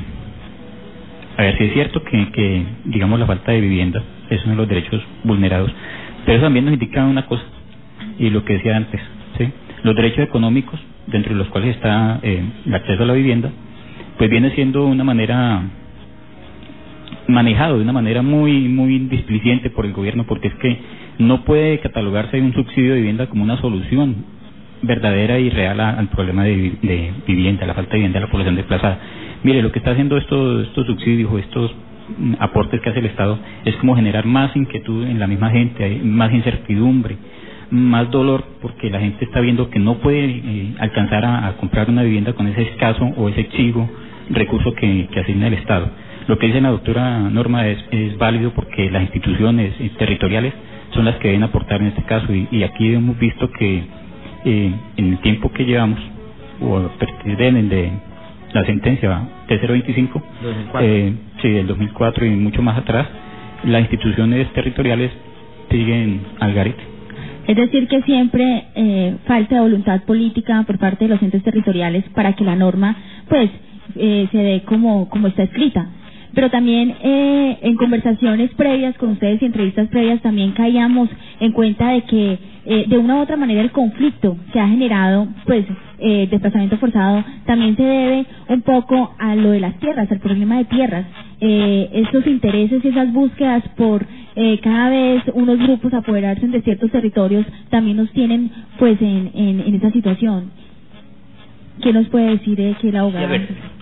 a ver, sí es cierto que digamos, la falta de vivienda es uno de los derechos vulnerados, pero eso también nos indica una cosa, y lo que decía antes, ¿sí? Los derechos económicos, dentro de los cuales está el acceso a la vivienda, pues viene siendo una manera manejado de una manera muy displicente por el gobierno, porque es que no puede catalogarse un subsidio de vivienda como una solución verdadera y real al problema de vivienda, la falta de vivienda de la población desplazada. Mire, lo que está haciendo estos subsidios o estos aportes que hace el Estado es como generar más inquietud en la misma gente, hay más incertidumbre, más dolor, porque la gente está viendo que no puede alcanzar a comprar una vivienda con ese escaso o ese chivo recurso que asigna el Estado. Lo que dice la doctora Norma es válido porque las instituciones territoriales son las que deben aportar en este caso, y aquí hemos visto que en el tiempo que llevamos, o a partir de la sentencia T025, del 2004 y mucho más atrás, las instituciones territoriales siguen al garete. Es decir, que siempre falta voluntad política por parte de los entes territoriales para que la norma pues se dé como está escrita. Pero también en conversaciones previas con ustedes y entrevistas previas también caíamos en cuenta de que de una u otra manera el conflicto que ha generado pues desplazamiento forzado también se debe un poco a lo de las tierras, al problema de tierras, estos intereses y esas búsquedas por cada vez unos grupos apoderarse de ciertos territorios también nos tienen pues en esa situación. ¿Qué nos puede decir que la abogada?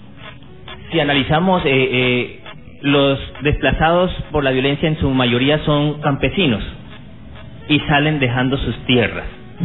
Si analizamos, los desplazados por la violencia en su mayoría son campesinos y salen dejando sus tierras.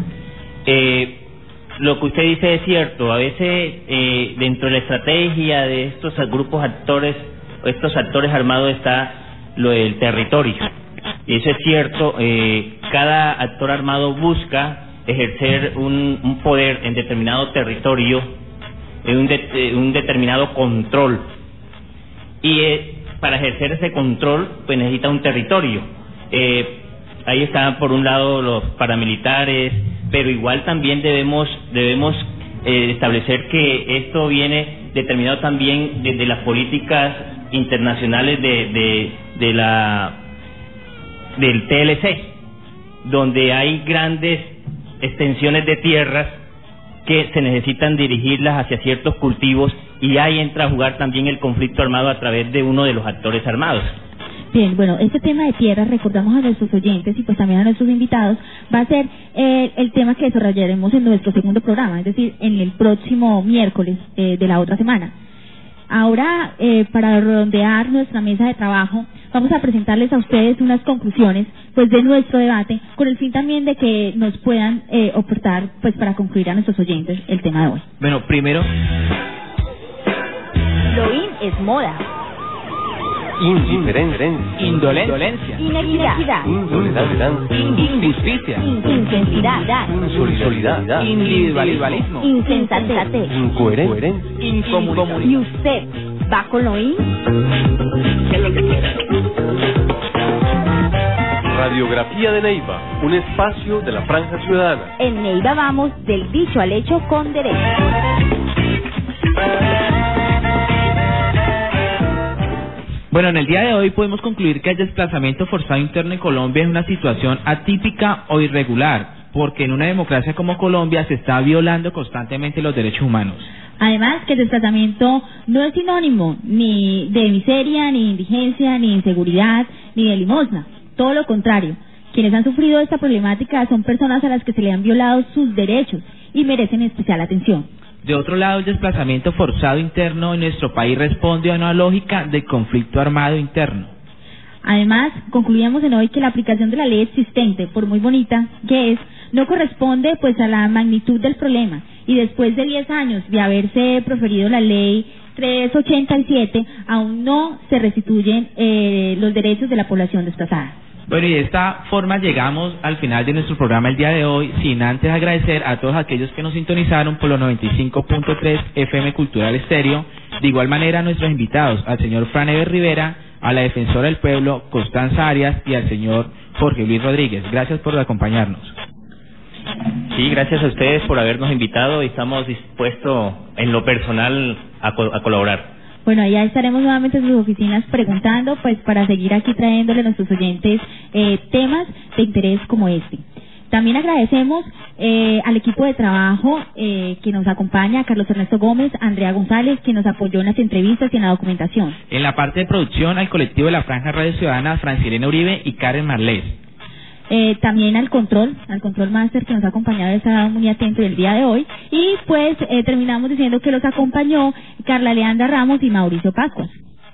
Lo que usted dice es cierto, a veces dentro de la estrategia de estos grupos actores, estos actores armados está lo del territorio. Y eso es cierto, cada actor armado busca ejercer un poder en determinado territorio, un determinado control, y para ejercer ese control pues necesita un territorio. ahí están por un lado los paramilitares, pero igual también debemos establecer que esto viene determinado también desde las políticas internacionales del TLC, donde hay grandes extensiones de tierras que se necesitan dirigirlas hacia ciertos cultivos, y ahí entra a jugar también el conflicto armado a través de uno de los actores armados. Bien, bueno, este tema de tierras, recordamos a nuestros oyentes y pues también a nuestros invitados, va a ser el tema que desarrollaremos en nuestro segundo programa, es decir, en el próximo miércoles de la otra semana. Ahora, para redondear nuestra mesa de trabajo, vamos a presentarles a ustedes unas conclusiones pues de nuestro debate, con el fin también de que nos puedan aportar pues para concluir a nuestros oyentes el tema de hoy. Bueno, primero, Lo in es moda. Indiferencia. indolencia, Inequidad. Intolerancia. injusticia, Intensidad. Solidaridad. individualismo, Insensatez. Incoherencia. incomunicación. ¿Y usted va con lo in? Radiografía de Neiva, un espacio de la Franja Ciudadana. En Neiva vamos del dicho al hecho con derecho. Bueno, en el día de hoy podemos concluir que el desplazamiento forzado interno en Colombia es una situación atípica o irregular, porque en una democracia como Colombia se está violando constantemente los derechos humanos. Además, que el desplazamiento no es sinónimo ni de miseria, ni de indigencia, ni de inseguridad, ni de limosna. Todo lo contrario. Quienes han sufrido esta problemática son personas a las que se le han violado sus derechos y merecen especial atención. De otro lado, el desplazamiento forzado interno en nuestro país responde a una lógica de conflicto armado interno. Además, concluíamos en hoy que la aplicación de la ley existente, por muy bonita que es, no corresponde pues a la magnitud del problema, y después de 10 años de haberse proferido la ley 387, aún no se restituyen los derechos de la población desplazada. Bueno, y de esta forma llegamos al final de nuestro programa el día de hoy, sin antes agradecer a todos aquellos que nos sintonizaron por los 95.3 FM Cultural Estéreo. De igual manera a nuestros invitados, al señor Fran Ever Rivera, a la defensora del pueblo Constanza Arias y al señor Jorge Luis Rodríguez. Gracias por acompañarnos. Sí, gracias a ustedes por habernos invitado y estamos dispuestos en lo personal a colaborar. Bueno, ya estaremos nuevamente en sus oficinas preguntando, pues para seguir aquí trayéndole a nuestros oyentes temas de interés como este. También agradecemos al equipo de trabajo que nos acompaña, a Carlos Ernesto Gómez, Andrea González, que nos apoyó en las entrevistas y en la documentación. En la parte de producción, al colectivo de la Franja Radio Ciudadana, Francilena Uribe y Karen Marlés. También al control máster que nos ha acompañado, estado muy atento el día de hoy. Y pues terminamos diciendo que los acompañó Carla Leandra Ramos y Mauricio Pascuas.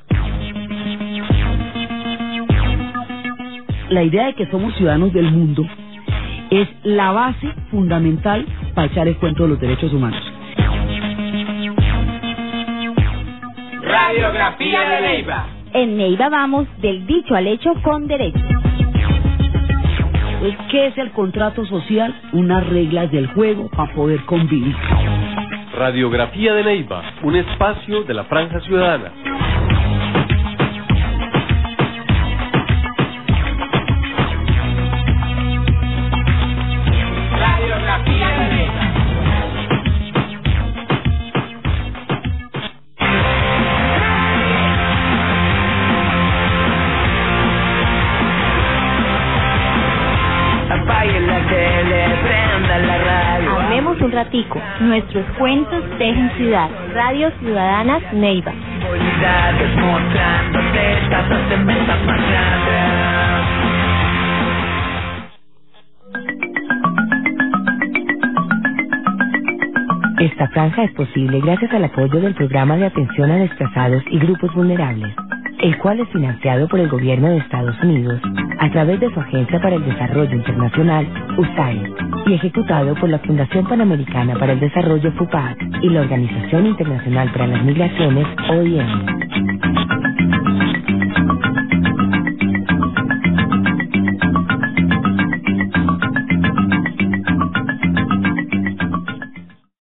La idea de que somos ciudadanos del mundo es la base fundamental para echar el cuento de los derechos humanos. Radiografía de Neiva. En Neiva vamos del dicho al hecho con derecho. ¿Qué es el contrato social? Unas reglas del juego para poder convivir. Radiografía de Neiva, un espacio de la Franja Ciudadana. Radiografía de Neiva. Hablemos un ratico. Nuestros cuentos tejen ciudad. Radio Ciudadanas Neiva. Esta franja es posible gracias al apoyo del Programa de Atención a Desplazados y Grupos Vulnerables, el cual es financiado por el Gobierno de Estados Unidos a través de su Agencia para el Desarrollo Internacional, USAID, y ejecutado por la Fundación Panamericana para el Desarrollo, FUPAD, y la Organización Internacional para las Migraciones, OIM.